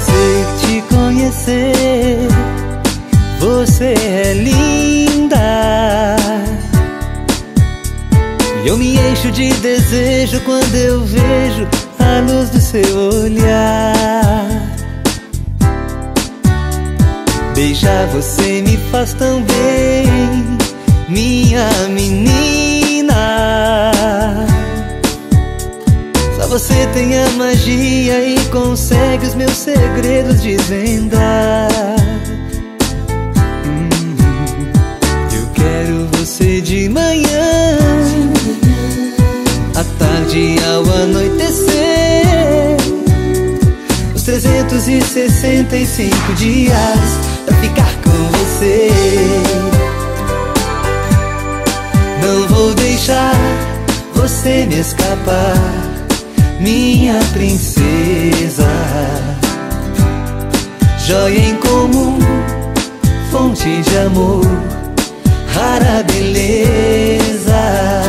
Prazer te conhecer, você é linda. E eu me encho de desejo quando eu vejo a luz do seu olhar. Beijar você me faz tão bem, minha menina. Só você tem a magia e consegue os meus segredos desvendar. Eu quero você de manhã, à tarde e ao anoitecer, os 365 dias pra ficar com você. Não vou deixar você me escapar, minha princesa. Joia em comum, fonte de amor, rara beleza.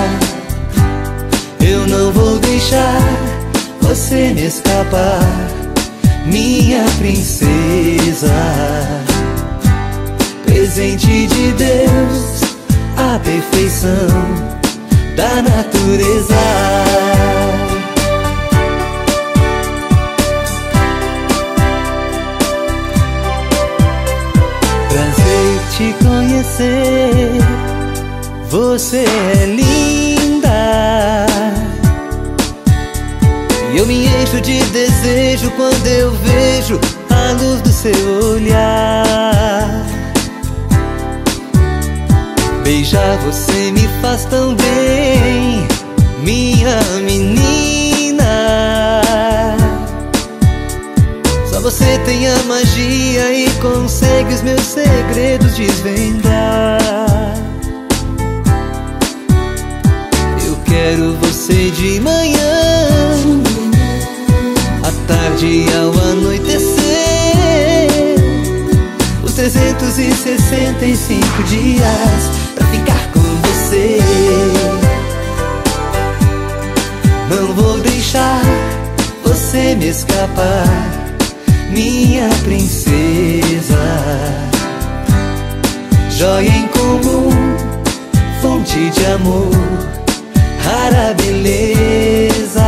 Eu não vou deixar você me escapar, minha princesa. Presente de Deus, a perfeição da natureza. Prazer te conhecer, você é linda. E eu me encho de desejo quando eu vejo a luz do seu olhar. Beijar você me faz tão bem, minha menina. Só você tem a magia e consegue os meus segredos desvendar. Eu quero você de manhã, à tarde e ao anoitecer, os 365 dias pra ficar com você. Não vou deixar você me escapar, minha princesa. Joia em comum, fonte de amor, rara beleza.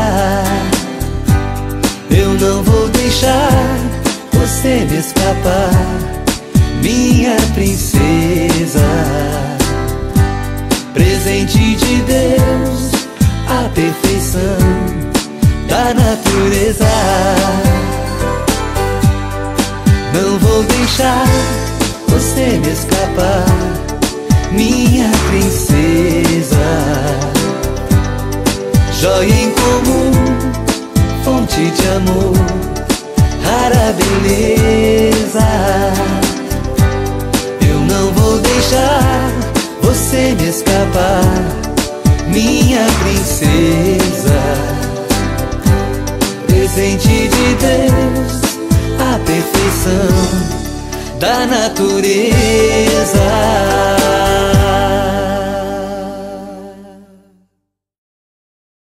Eu não vou deixar você me escapar, minha princesa. Presente de Deus, a perfeição da natureza. Não vou deixar você me escapar, minha princesa. Joia em comum, fonte de amor, rara beleza. Eu não vou deixar você me escapar, minha princesa. Presente de Deus, a perfeição da natureza.